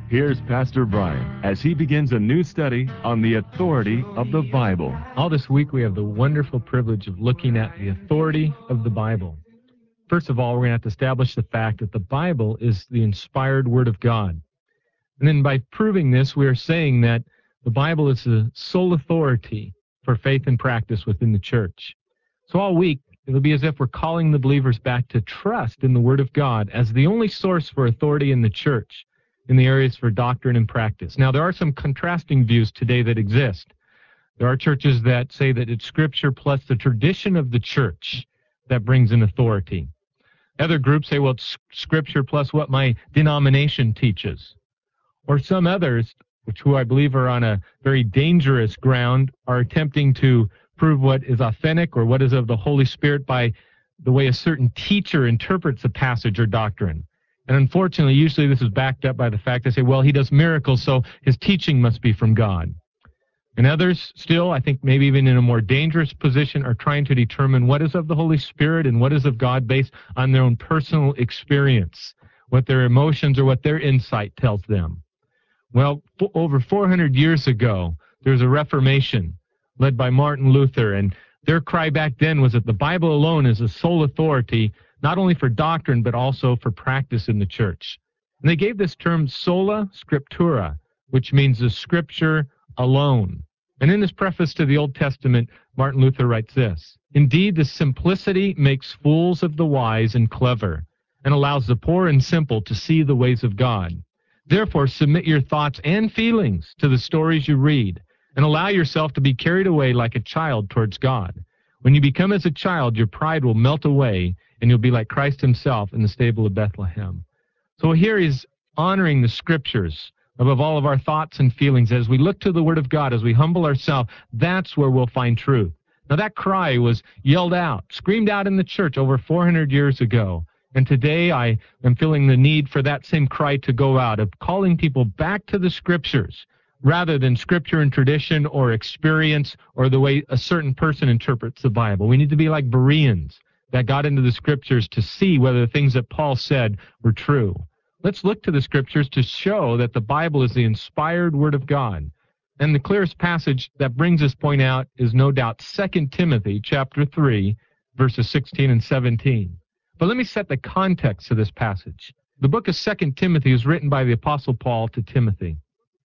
Here's Pastor Brian as he begins a new study on the authority of the Bible. All this week we have the wonderful privilege of looking at the authority of the Bible. First of all, we're going to have to establish the fact that the Bible is the inspired Word of God. And then by proving this, we are saying that the Bible is the sole authority for faith and practice within the church. So all week, it'll be as if we're calling the believers back to trust in the Word of God as the only source for authority in the church in the areas for doctrine and practice. Now, there are some contrasting views today that exist. There are churches that say that it's Scripture plus the tradition of the church that brings in authority. Other groups say, well, it's Scripture plus what my denomination teaches. Or some others, who I believe are on a very dangerous ground, are attempting to prove what is authentic or what is of the Holy Spirit by the way a certain teacher interprets a passage or doctrine. And unfortunately, usually this is backed up by the fact they say, well, he does miracles, so his teaching must be from God. And others still, I think maybe even in a more dangerous position, are trying to determine what is of the Holy Spirit and what is of God based on their own personal experience, what their emotions or what their insight tells them. Well, over 400 years ago, there was a Reformation led by Martin Luther, and their cry back then was that the Bible alone is the sole authority, not only for doctrine, but also for practice in the church. And they gave this term sola scriptura, which means the Scripture alone. And in his preface to the Old Testament, Martin Luther writes this: "Indeed, the simplicity makes fools of the wise and clever, and allows the poor and simple to see the ways of God. Therefore, submit your thoughts and feelings to the stories you read, and allow yourself to be carried away like a child towards God. When you become as a child, your pride will melt away, and you'll be like Christ himself in the stable of Bethlehem." So here he's honoring the Scriptures above all of our thoughts and feelings. As we look to the Word of God, as we humble ourselves, that's where we'll find truth. Now that cry was yelled out, screamed out in the church over 400 years ago. And today I am feeling the need for that same cry to go out, of calling people back to the Scriptures, rather than Scripture and tradition or experience or the way a certain person interprets the Bible. We need to be like Bereans that got into the Scriptures to see whether the things that Paul said were true. Let's look to the Scriptures to show that the Bible is the inspired Word of God. And the clearest passage that brings this point out is no doubt 2 Timothy chapter 3, verses 16 and 17. But let me set the context of this passage. The book of 2 Timothy is written by the Apostle Paul to Timothy.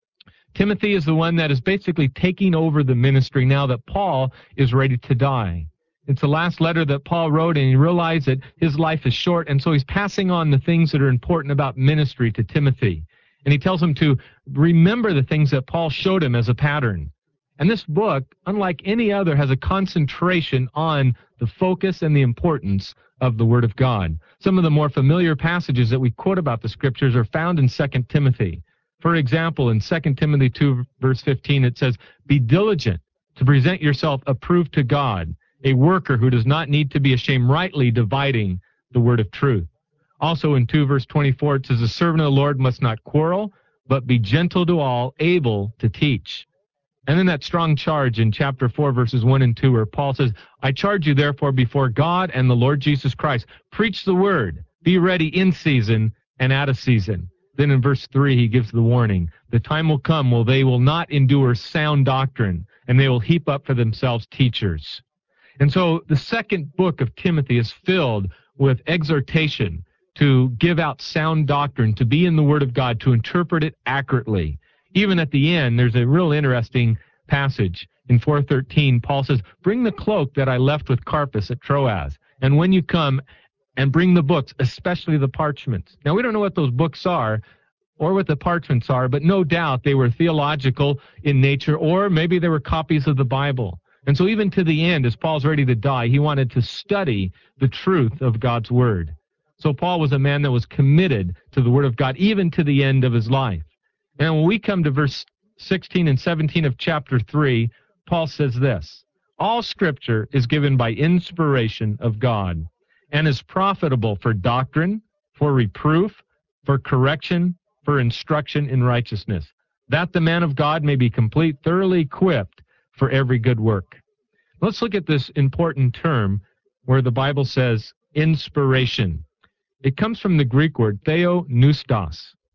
Timothy is the one that is basically taking over the ministry now that Paul is ready to die. It's the last letter that Paul wrote, and he realized that his life is short, and so he's passing on the things that are important about ministry to Timothy. And he tells him to remember the things that Paul showed him as a pattern. And this book, unlike any other, has a concentration on the focus and the importance of the Word of God. Some of the more familiar passages that we quote about the Scriptures are found in 2 Timothy. For example, in 2 Timothy 2, verse 15, it says, "Be diligent to present yourself approved to God, a worker who does not need to be ashamed, rightly dividing the word of truth." Also in 2, verse 24, it says, "The servant of the Lord must not quarrel, but be gentle to all, able to teach." And then that strong charge in chapter 4, verses 1 and 2, where Paul says, "I charge you therefore before God and the Lord Jesus Christ, preach the word, be ready in season and out of season." Then in verse 3, he gives the warning, "The time will come when they will not endure sound doctrine, and they will heap up for themselves teachers." And so the second book of Timothy is filled with exhortation to give out sound doctrine, to be in the Word of God, to interpret it accurately. Even at the end, there's a real interesting passage. In 4:13, Paul says, "Bring the cloak that I left with Carpus at Troas, and when you come, and bring the books, especially the parchments." Now, we don't know what those books are or what the parchments are, but no doubt they were theological in nature, or maybe they were copies of the Bible. And so even to the end, as Paul's ready to die, he wanted to study the truth of God's Word. So Paul was a man that was committed to the Word of God, even to the end of his life. And when we come to verse 16 and 17 of chapter 3, Paul says this: "All Scripture is given by inspiration of God, and is profitable for doctrine, for reproof, for correction, for instruction in righteousness, that the man of God may be complete, thoroughly equipped for every good work." Let's look at this important term where the Bible says inspiration. It comes from the Greek word theopneustos.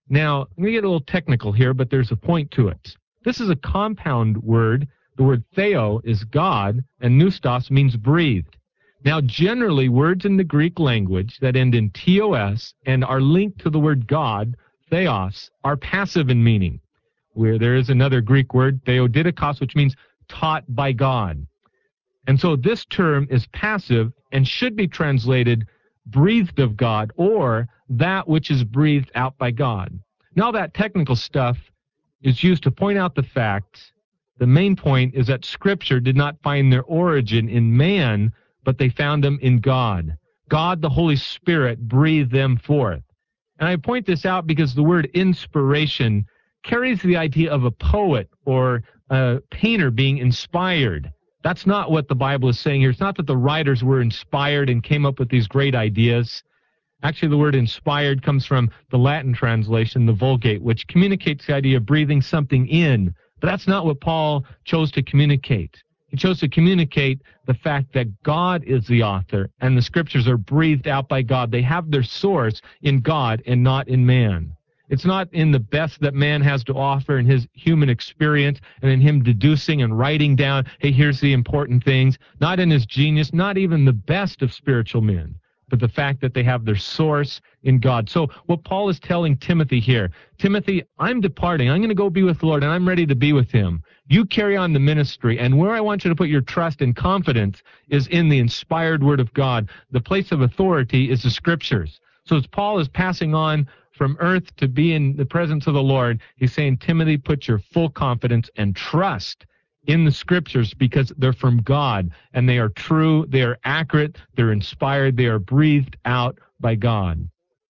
Now, I'm going to get a little technical here, but there's a point to it. This is a compound word. The word theo is God, and pneustos means breathed. Now, generally, words in the Greek language that end in tos and are linked to the word God, theos, are passive in meaning, where there is another Greek word, theodidakos, which means taught by God. And so this term is passive and should be translated breathed of God, or that which is breathed out by God. Now, that technical stuff is used to point out the fact, the main point is that Scripture did not find their origin in man, but they found them in God. God, the Holy Spirit, breathed them forth. And I point this out because the word inspiration carries the idea of a poet or a painter being inspired. That's not what the Bible is saying here. It's not that the writers were inspired and came up with these great ideas. Actually, the word inspired comes from the Latin translation, the Vulgate, which communicates the idea of breathing something in. But that's not what Paul chose to communicate. He chose to communicate the fact that God is the author and the Scriptures are breathed out by God. They have their source in God and not in man. It's not in the best that man has to offer in his human experience and in him deducing and writing down, hey, here's the important things. Not in his genius, not even the best of spiritual men, but the fact that they have their source in God. So what Paul is telling Timothy here, Timothy, I'm departing. I'm going to go be with the Lord, and I'm ready to be with him. You carry on the ministry, and where I want you to put your trust and confidence is in the inspired Word of God. The place of authority is the Scriptures. So as Paul is passing on from earth to be in the presence of the Lord, he's saying, Timothy, put your full confidence and trust in the Scriptures because they're from God, and they are true, they are accurate, they're inspired, they are breathed out by God.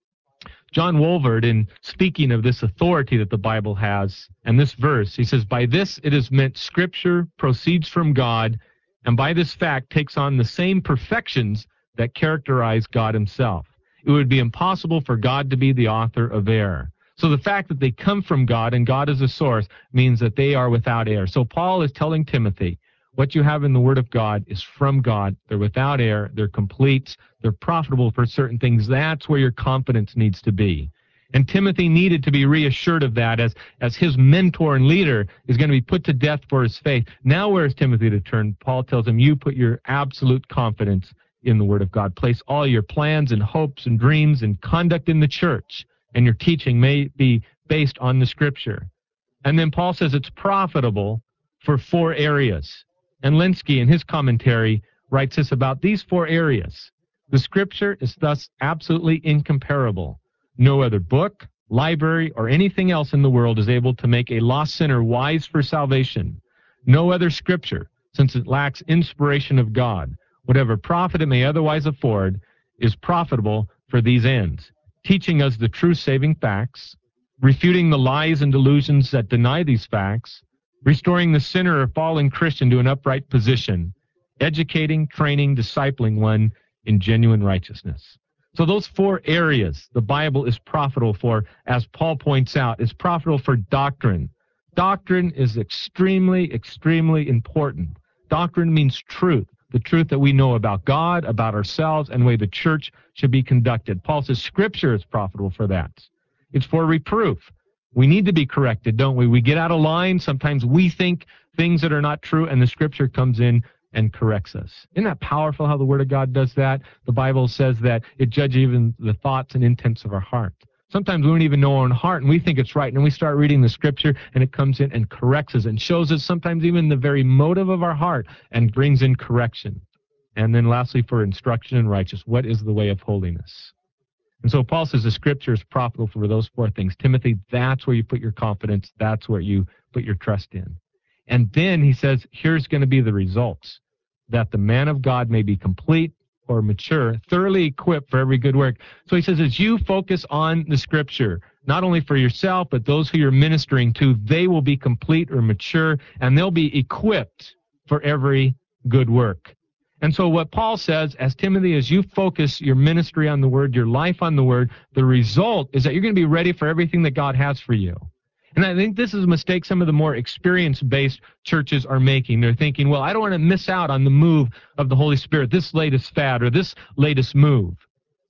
John Wolvert, in speaking of this authority that the Bible has, and this verse, he says, by this it is meant Scripture proceeds from God, and by this fact takes on the same perfections that characterize God himself. It would be impossible for God to be the author of error. So the fact that they come from God and God is the source means that they are without error. So Paul is telling Timothy, what you have in the Word of God is from God. They're without error. They're complete. They're profitable for certain things. That's where your confidence needs to be. And Timothy needed to be reassured of that as his mentor and leader is going to be put to death for his faith. Now where is Timothy to turn? Paul tells him, you put your absolute confidence in the Word of God. Place all your plans and hopes and dreams and conduct in the church, and your teaching may be based on the Scripture. And then Paul says it's profitable for 4 areas. And Lenski, in his commentary, writes this about these 4 areas. The Scripture is thus absolutely incomparable. No other book, library, or anything else in the world is able to make a lost sinner wise for salvation. No other Scripture, since it lacks inspiration of God, whatever profit it may otherwise afford, is profitable for these ends, teaching us the true saving facts, refuting the lies and delusions that deny these facts, restoring the sinner or fallen Christian to an upright position, educating, training, discipling one in genuine righteousness. So those 4 areas the Bible is profitable for, as Paul points out, is profitable for doctrine. Doctrine is extremely, extremely important. Doctrine means truth, the truth that we know about God, about ourselves, and the way the church should be conducted. Paul says Scripture is profitable for that. It's for reproof. We need to be corrected, don't we? We get out of line. Sometimes we think things that are not true, and the Scripture comes in and corrects us. Isn't that powerful how the Word of God does that? The Bible says that it judges even the thoughts and intents of our heart. Sometimes we don't even know our own heart, and we think it's right, and we start reading the Scripture, and it comes in and corrects us and shows us sometimes even the very motive of our heart and brings in correction. And then lastly, for instruction in righteousness, what is the way of holiness? And so Paul says the Scripture is profitable for those 4 things. Timothy, that's where you put your confidence. That's where you put your trust in. And then he says, here's going to be the results, that the man of God may be complete or mature, thoroughly equipped for every good work. So he says, as you focus on the Scripture, not only for yourself, but those who you're ministering to, they will be complete or mature, and they'll be equipped for every good work. And so what Paul says, as Timothy, as you focus your ministry on the Word, your life on the Word, the result is that you're going to be ready for everything that God has for you. And I think this is a mistake some of the more experience-based churches are making. They're thinking, well, I don't want to miss out on the move of the Holy Spirit, this latest fad or this latest move.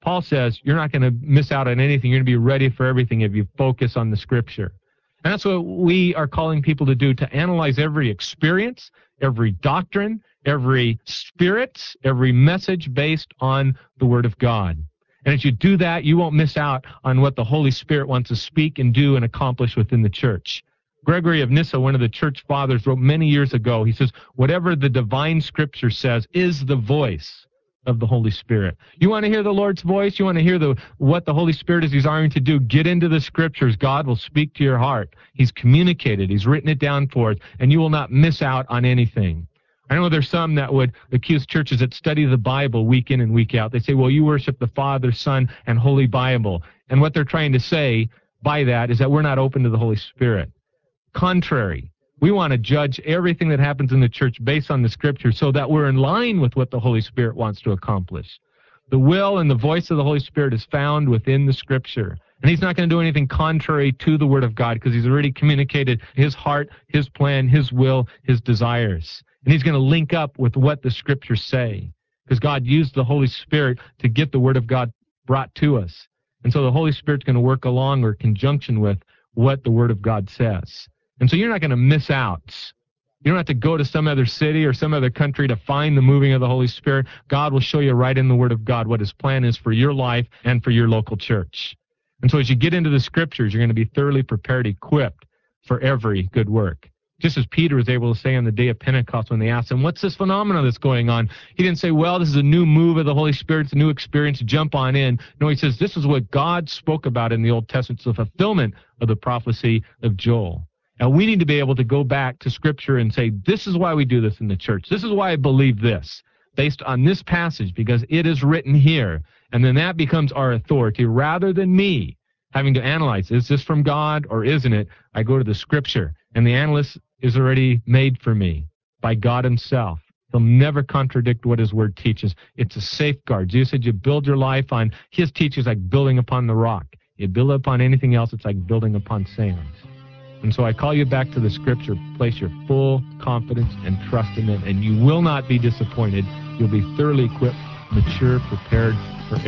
Paul says you're not going to miss out on anything. You're going to be ready for everything if you focus on the Scripture. And that's what we are calling people to do, to analyze every experience, every doctrine, every spirit, every message based on the Word of God. And as you do that, you won't miss out on what the Holy Spirit wants to speak and do and accomplish within the church. Gregory of Nyssa, one of the church fathers, wrote many years ago, he says, whatever the divine Scripture says is the voice of the Holy Spirit. You want to hear the Lord's voice? You want to hear what the Holy Spirit is desiring to do? Get into the Scriptures. God will speak to your heart. He's communicated. He's written it down for us, and you will not miss out on anything. I know there's some that would accuse churches that study the Bible week in and week out. They say, well, you worship the Father, Son, and Holy Bible. And what they're trying to say by that is that we're not open to the Holy Spirit. Contrary. We want to judge everything that happens in the church based on the Scripture so that we're in line with what the Holy Spirit wants to accomplish. The will and the voice of the Holy Spirit is found within the Scripture. And he's not going to do anything contrary to the Word of God because he's already communicated his heart, his plan, his will, his desires. And he's going to link up with what the Scriptures say because God used the Holy Spirit to get the Word of God brought to us. And so the Holy Spirit's going to work along or conjunction with what the Word of God says. And so you're not going to miss out. You don't have to go to some other city or some other country to find the moving of the Holy Spirit. God will show you right in the Word of God what His plan is for your life and for your local church. And so as you get into the Scriptures, you're going to be thoroughly prepared, equipped for every good work. Just as Peter was able to say on the day of Pentecost when they asked him, what's this phenomenon that's going on? He didn't say, well, this is a new move of the Holy Spirit, it's a new experience, jump on in. No, he says, this is what God spoke about in the Old Testament. It's the fulfillment of the prophecy of Joel. Now, we need to be able to go back to Scripture and say, this is why we do this in the church. This is why I believe this, based on this passage, because it is written here. And then that becomes our authority rather than me having to analyze, is this from God or isn't it? I go to the Scripture, and the analyst is already made for me by God Himself. He'll never contradict what His Word teaches. It's a safeguard. Jesus said you build your life on His teachings like building upon the rock. You build upon anything else, it's like building upon sand. And so I call you back to the Scripture. Place your full confidence and trust in it, and you will not be disappointed. You'll be thoroughly equipped, mature, prepared